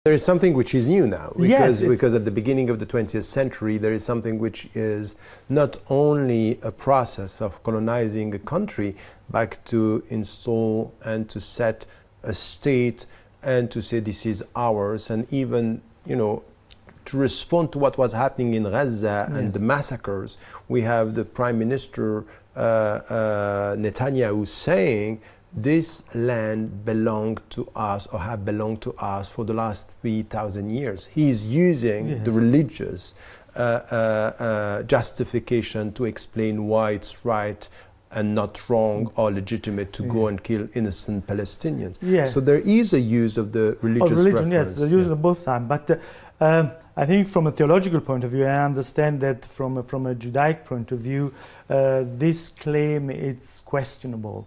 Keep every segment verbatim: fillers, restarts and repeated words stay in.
There is something which is new now, because, yes, because at the beginning of the twentieth century, there is something which is not only a process of colonizing a country, but to install and to set a state and to say this is ours, and even, you know, to respond to what was happening in Gaza yes. and the massacres. We have the Prime Minister uh, uh, Netanyahu saying, this land belonged to us, or have belonged to us for the last three thousand years. He is using yes. the religious uh, uh, uh, justification to explain why it's right and not wrong or legitimate to yeah. go and kill innocent Palestinians. Yeah. So there is a use of the religious of religion, reference. Yes, the use yeah. of both sides. But uh, um, I think from a theological point of view, I understand that from a, from a Judaic point of view, uh, this claim is questionable.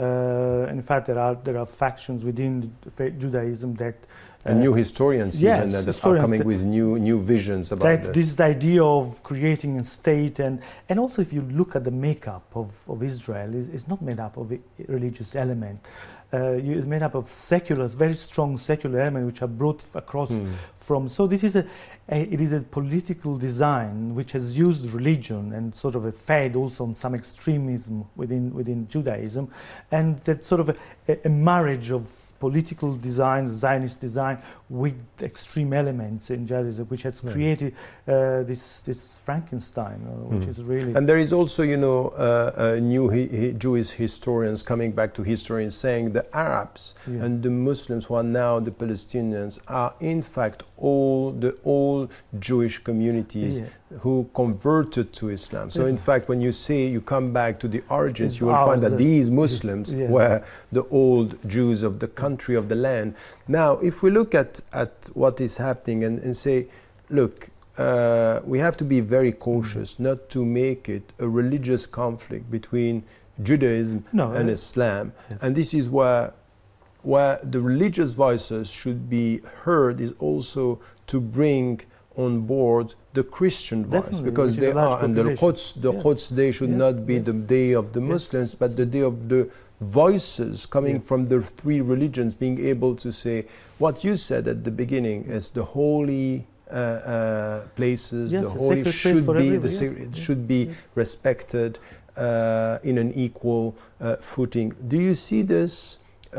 Uh, in fact, there are there are factions within Judaism that uh, and new historians yes, even that historians are coming with new new visions about that this. this idea of creating a state, and and also if you look at the makeup of, of Israel, is it's not made up of a religious element. Uh, it's made up of secular, very strong secular elements which are brought across hmm. from. So this is a, a, it is a political design which has used religion and sort of a fed also on some extremism within within Judaism, and that sort of a, a marriage of political design, Zionist design, with extreme elements in Judaism, which has created uh, this this Frankenstein, uh, which mm. is really. And there is also, you know, uh, uh, new hi hi Jewish historians coming back to history and saying the Arabs yeah. and the Muslims who are now the Palestinians are in fact all the old Jewish communities yeah. who converted to Islam. So yeah. in fact, when you say you come back to the origins, it's you will find that these Muslims yeah. were the old Jews of the country, of the land. Now, if we look at, at what is happening and, and say, look, uh, we have to be very cautious mm-hmm. not to make it a religious conflict between Judaism no, and uh, Islam. Yes. And this is where where the religious voices should be heard, is also to bring on board the Christian voice. Definitely, because they are, and the Quds, the yeah. Quds Day should yeah. not be yeah. the day of the yes. Muslims, but the day of the voices coming yeah. from the three religions, being able to say what you said at the beginning is the holy uh, uh, places, yes, the holy should be, the yeah. it should be yeah. respected uh, in an equal uh, footing. Do you see this Uh,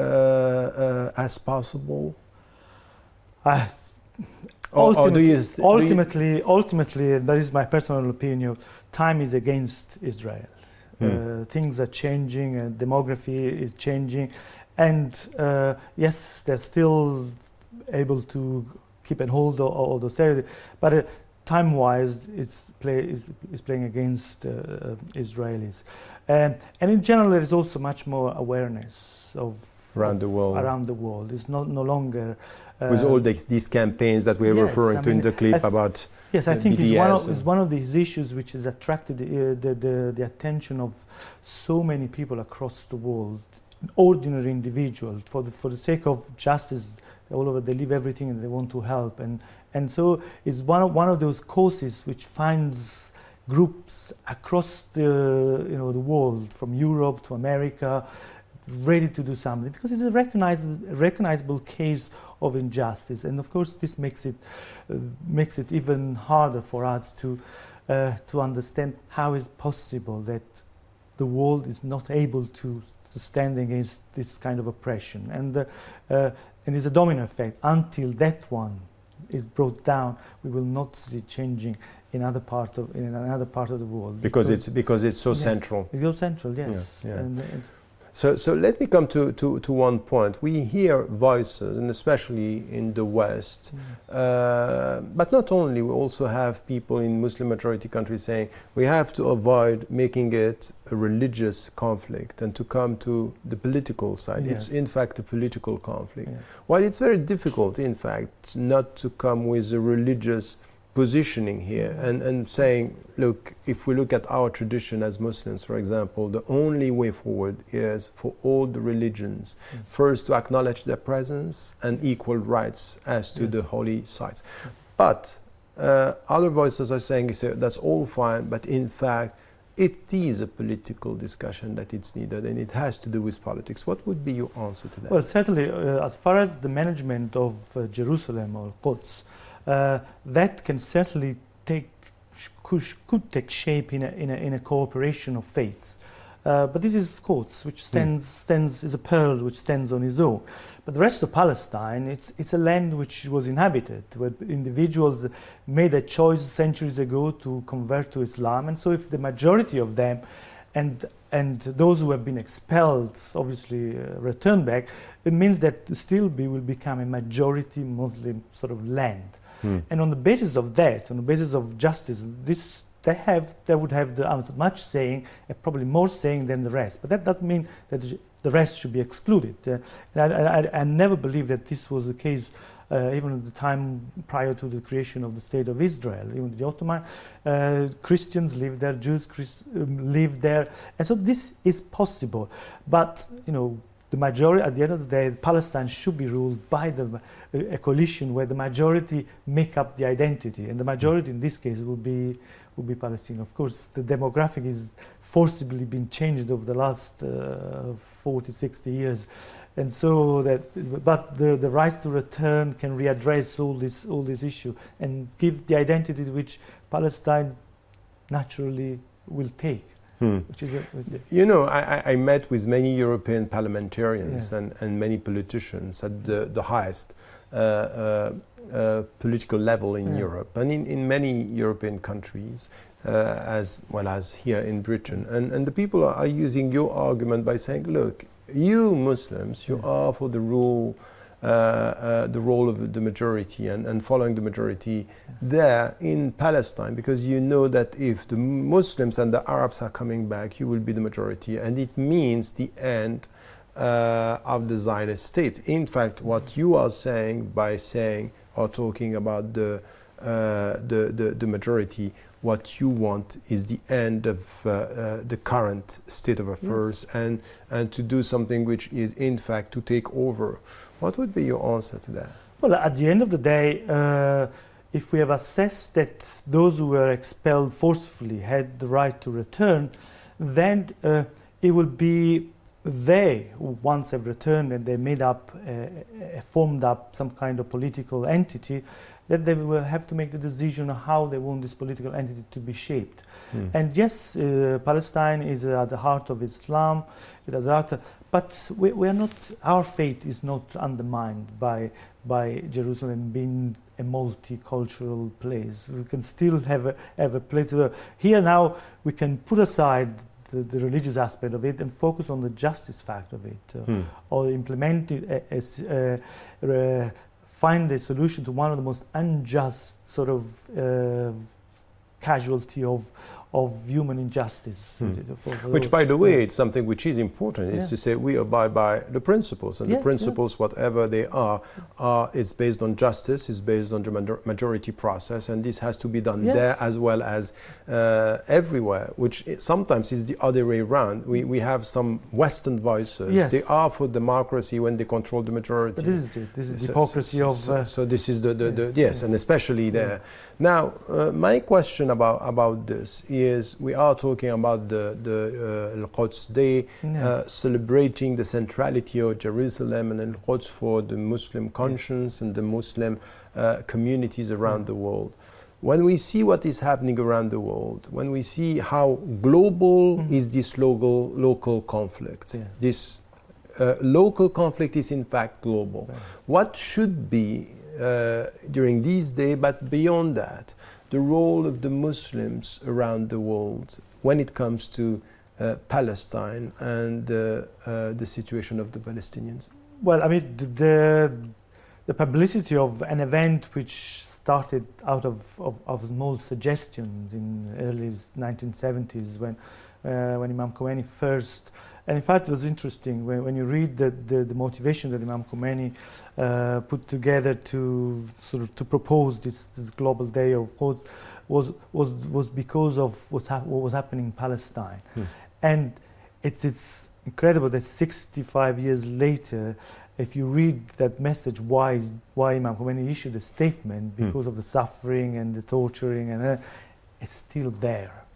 uh, as possible? Uh, or, ultimately, or do you th ultimately, do you ultimately, that is my personal opinion, time is against Israel. Mm. Uh, things are changing, and demography is changing, and uh, yes, they're still able to keep and hold all, all those territories, but uh, time-wise, it's play is, is playing against uh, Israelis, um, and in general, there is also much more awareness of around of the world. Around the world, it's not no longer uh, with all the, these campaigns that we're yes, referring I to mean, in the clip about. Yes, I think it's one, of, it's one of these issues which has attracted uh, the, the the attention of so many people across the world, ordinary individuals, for the for the sake of justice. All over, they leave everything and they want to help, and and so it's one of one of those causes which finds groups across the you know the world, from Europe to America, ready to do something, because it's a recognizable recognizable case of injustice, and of course this makes it uh, makes it even harder for us to uh, to understand how it's possible that the world is not able to, to stand against this kind of oppression, and uh, uh, and it's a domino effect. Until that one is brought down, we will not see changing in other part of in another part of the world. Because, because it's because it's so yes, central. It's so central, yes. Yeah, yeah. And, and so so let me come to, to, to one point. We hear voices, and especially in the West, mm. uh, but not only. We also have people in Muslim majority countries saying we have to avoid making it a religious conflict and to come to the political side. Yes. It's in fact a political conflict. Yes. While it's very difficult, in fact, not to come with a religious positioning here and, and saying, look, if we look at our tradition as Muslims, for example, the only way forward is for all the religions yes. first to acknowledge their presence and equal rights as to yes. the holy sites. But uh, other voices are saying that's all fine, but in fact it is a political discussion that it's needed, and it has to do with politics. What would be your answer to that? Well, certainly, uh, as far as the management of uh, Jerusalem or Quds, uh, that can certainly take could, could take shape in a, in a, in a cooperation of faiths. Uh, but this is Quds, which stands, mm. stands is a pearl which stands on its own. But the rest of Palestine, it's, it's a land which was inhabited, where individuals made a choice centuries ago to convert to Islam. And so if the majority of them and, and those who have been expelled obviously uh, return back, it means that still be, will become a majority Muslim sort of land. Mm. And on the basis of that, on the basis of justice, this They have, they would have the, as much saying, uh, probably more saying than the rest. But that doesn't mean that the rest should be excluded. Uh, I, I, I never believed that this was the case, uh, even at the time prior to the creation of the State of Israel. Even the Ottoman uh, Christians lived there, Jews Christ, um, lived there, and so this is possible. But you know, the majority, at the end of the day, Palestine should be ruled by the, uh, a coalition where the majority make up the identity, and the majority in this case will be. will be Palestine. Of course, the demographic is forcibly been changed over the last uh, forty, sixty years. And so that, but the, the right to return can readdress all this, all this issue and give the identity which Palestine naturally will take. Hmm. Which is a, which is you know, I, I met with many European parliamentarians yeah. and, and many politicians at the, the highest uh, uh, Uh, political level in yeah. Europe and in, in many European countries uh, as well as here in Britain, and, and the people are, are using your argument by saying, look, you Muslims, you yeah. are for the rule uh, uh, the role of the majority and, and following the majority yeah. there in Palestine, because you know that if the Muslims and the Arabs are coming back, you will be the majority, and it means the end uh, of the Zionist state. In fact, what you are saying by saying or talking about the, uh, the, the, the majority, what you want is the end of uh, uh, the current state of affairs yes. and, and to do something which is in fact to take over. What would be your answer to that? Well, at the end of the day, uh, if we have assessed that those who were expelled forcefully had the right to return, then uh, it will be they who once have returned and they made up, uh, uh, formed up some kind of political entity, that they will have to make the decision on how they want this political entity to be shaped. Mm. And yes, uh, Palestine is uh, at the heart of Islam, it has heart, but we, we are not, our faith is not undermined by, by Jerusalem being a multicultural place. We can still have a, have a place where here now we can put aside The, the religious aspect of it and focus on the justice fact of it, uh, hmm. or implement it as uh, uh, find a solution to one of the most unjust sort of uh, casualty of of human injustice. Hmm. For, for which, by the way, yeah. it's something which is important, is yeah. to say we abide by the principles, and yes, the principles, yeah. whatever they are, are, it's based on justice, it's based on the major majority process, and this has to be done yes. there as well as uh, everywhere, which is, sometimes is the other way around. We, we have some Western voices, yes. they are for democracy when they control the majority. But this is it, this is so, the hypocrisy so, of... So, uh, so this is the, the, the yes, yeah. and especially there. Now, uh, my question about, about this is, is we are talking about the, the uh, Al-Quds Day, no. uh, celebrating the centrality of Jerusalem and Al-Quds for the Muslim conscience and the Muslim uh, communities around mm. the world. When we see what is happening around the world, when we see how global mm. is this local, local conflict, yes. this uh, local conflict is in fact global. Right. What should be uh, during this day, but beyond that, the role of the Muslims around the world when it comes to uh, Palestine and uh, uh, the situation of the Palestinians? Well, I mean, the, the publicity of an event which started out of, of, of small suggestions in early nineteen seventies when, uh, when Imam Khomeini first, and in fact it was interesting when, when you read the, the, the motivation that Imam Khomeini uh, put together to sort of to propose this, this global day of Quds was, was, was because of what, ha what was happening in Palestine. Hmm. And it's, it's incredible that sixty-five years later, if you read that message, why, is, why Imam Khomeini issued a statement because mm. of the suffering and the torturing, and uh, it's still there.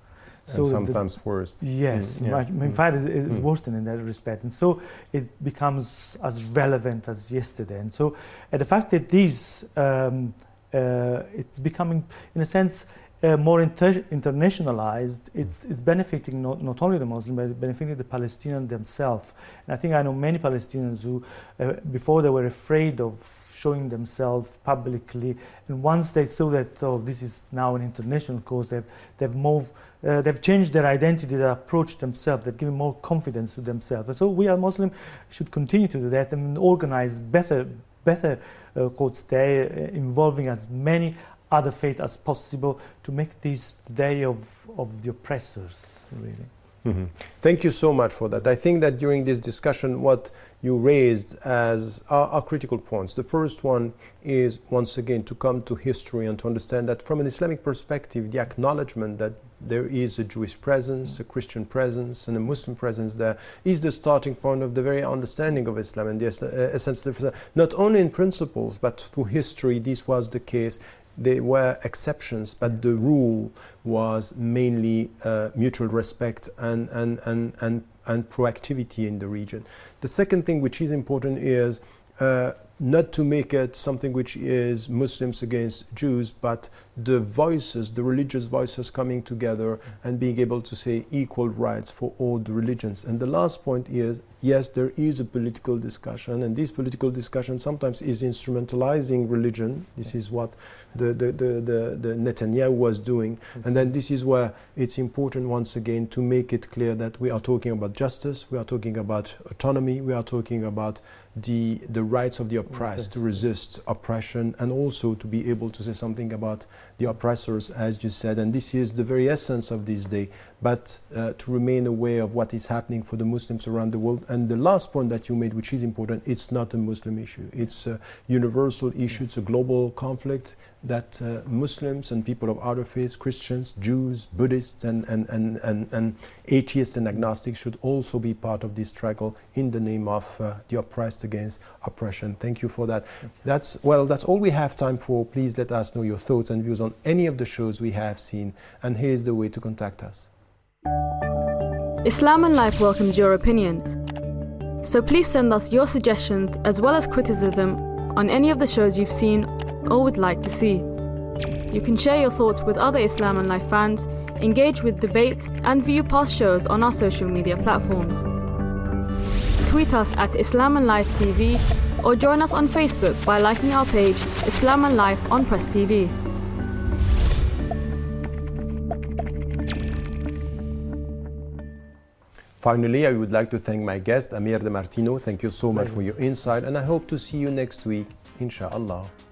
So and sometimes the, worse. Yes, mm, yeah. in fact, it is mm. worse in that respect. And so it becomes as relevant as yesterday. And so uh, the fact that this, um, uh, it's becoming, in a sense, Uh, more inter internationalized, it's, it's benefiting not, not only the Muslim, but benefiting the Palestinians themselves. And I think I know many Palestinians who, uh, before they were afraid of showing themselves publicly, and once they saw that, oh, this is now an international cause, they've, they've moved, uh, they've changed their identity, their approach themselves, they've given more confidence to themselves. And so we as Muslims should continue to do that and organize better, better uh, Quds Day, uh, involving as many other faith as possible to make this day of, of the oppressors, really. Mm-hmm. Thank you so much for that. I think that during this discussion, what you raised as are, are critical points. The first one is, once again, to come to history and to understand that from an Islamic perspective, the acknowledgement that there is a Jewish presence, a Christian presence, and a Muslim presence there is the starting point of the very understanding of Islam and the essence of Islam. Not only in principles, but through history, this was the case. There were exceptions, but the rule was mainly uh, mutual respect and, and, and, and, and proactivity in the region. The second thing which is important is uh, not to make it something which is Muslims against Jews, but the voices, the religious voices coming together and being able to say equal rights for all the religions. And the last point is, yes, there is a political discussion, and this political discussion sometimes is instrumentalizing religion. This is what the, the, the, the, the Netanyahu was doing. And then this is where it's important, once again, to make it clear that we are talking about justice, we are talking about autonomy, we are talking about the, the rights of the oppressed, to resist oppression, and also to be able to say something about the oppressors, as you said. And this is the very essence of this day, but uh, to remain aware of what is happening for the Muslims around the world. And the last point that you made, which is important, it's not a Muslim issue. It's a universal issue. It's a global conflict that uh, Muslims and people of other faiths, Christians, Jews, Buddhists, and, and, and, and, and atheists and agnostics should also be part of this struggle in the name of uh, the oppressed against oppression. Thank you for that. That's, well, that's all we have time for. Please let us know your thoughts and views on any of the shows we have seen. And here is the way to contact us. Islam and Life welcomes your opinion. So please send us your suggestions as well as criticism on any of the shows you've seen or would like to see. You can share your thoughts with other Islam and Life fans, engage with debate, and view past shows on our social media platforms. Tweet us at Islam and Life T V or join us on Facebook by liking our page Islam and Life on Press T V. Finally, I would like to thank my guest, Amir De Martino. Thank you so much for your insight, and I hope to see you next week, inshallah.